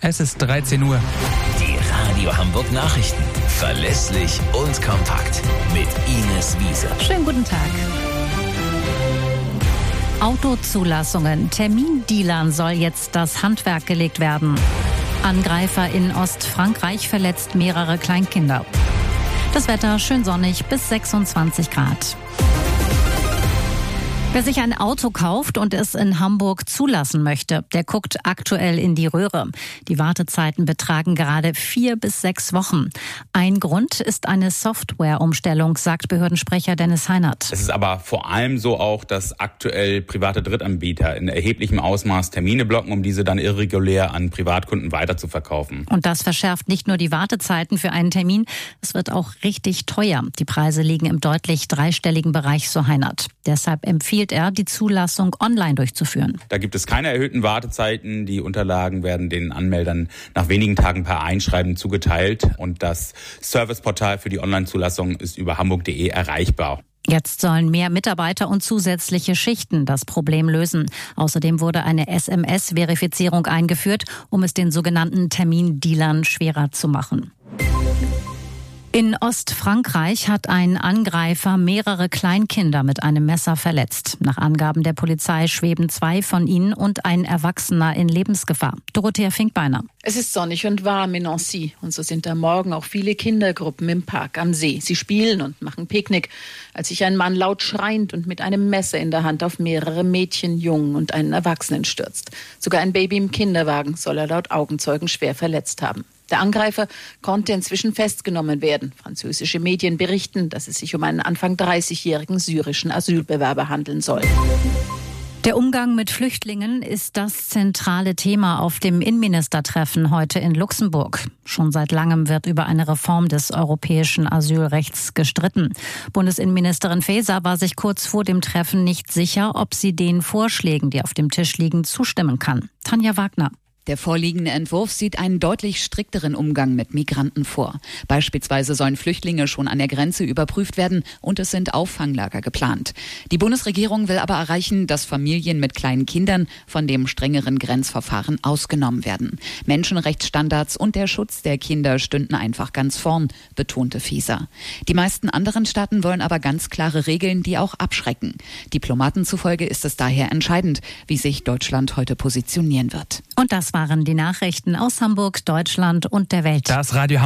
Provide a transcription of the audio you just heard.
Es ist 13 Uhr. Die Radio Hamburg Nachrichten. Verlässlich und kompakt. Mit Ines Wiese. Schönen guten Tag. Autozulassungen. Termindealern soll jetzt das Handwerk gelegt werden. Angreifer in Ostfrankreich verletzt mehrere Kleinkinder. Das Wetter schön sonnig bis 26 Grad. Wer sich ein Auto kauft und es in Hamburg zulassen möchte, der guckt aktuell in die Röhre. Die Wartezeiten betragen gerade 4 bis 6 Wochen. Ein Grund ist eine Softwareumstellung, sagt Behördensprecher Dennis Heinert. Es ist aber vor allem so auch, dass aktuell private Drittanbieter in erheblichem Ausmaß Termine blocken, um diese dann irregulär an Privatkunden weiterzuverkaufen. Und das verschärft nicht nur die Wartezeiten für einen Termin, es wird auch richtig teuer. Die Preise liegen im deutlich dreistelligen Bereich, so Heinert. Deshalb empfiehlt er, die Zulassung online durchzuführen. Da gibt es keine erhöhten Wartezeiten. Die Unterlagen werden den Anmeldern nach wenigen Tagen per Einschreiben zugeteilt. Und das Serviceportal für die Online-Zulassung ist über hamburg.de erreichbar. Jetzt sollen mehr Mitarbeiter und zusätzliche Schichten das Problem lösen. Außerdem wurde eine SMS-Verifizierung eingeführt, um es den sogenannten Termindealern schwerer zu machen. In Ostfrankreich hat ein Angreifer mehrere Kleinkinder mit einem Messer verletzt. Nach Angaben der Polizei schweben 2 von ihnen und ein Erwachsener in Lebensgefahr. Dorothea Finkbeiner. Es ist sonnig und warm in Nancy und so sind am Morgen auch viele Kindergruppen im Park am See. Sie spielen und machen Picknick, als sich ein Mann laut schreiend und mit einem Messer in der Hand auf mehrere Mädchen, Jungen und einen Erwachsenen stürzt. Sogar ein Baby im Kinderwagen soll er laut Augenzeugen schwer verletzt haben. Der Angreifer konnte inzwischen festgenommen werden. Französische Medien berichten, dass es sich um einen Anfang 30-jährigen syrischen Asylbewerber handeln soll. Der Umgang mit Flüchtlingen ist das zentrale Thema auf dem Innenministertreffen heute in Luxemburg. Schon seit langem wird über eine Reform des europäischen Asylrechts gestritten. Bundesinnenministerin Faeser war sich kurz vor dem Treffen nicht sicher, ob sie den Vorschlägen, die auf dem Tisch liegen, zustimmen kann. Tanja Wagner. Der vorliegende Entwurf sieht einen deutlich strikteren Umgang mit Migranten vor. Beispielsweise sollen Flüchtlinge schon an der Grenze überprüft werden und es sind Auffanglager geplant. Die Bundesregierung will aber erreichen, dass Familien mit kleinen Kindern von dem strengeren Grenzverfahren ausgenommen werden. Menschenrechtsstandards und der Schutz der Kinder stünden einfach ganz vorn, betonte Faeser. Die meisten anderen Staaten wollen aber ganz klare Regeln, die auch abschrecken. Diplomaten zufolge ist es daher entscheidend, wie sich Deutschland heute positionieren wird. Und das waren die Nachrichten aus Hamburg, Deutschland und der Welt. Das Radio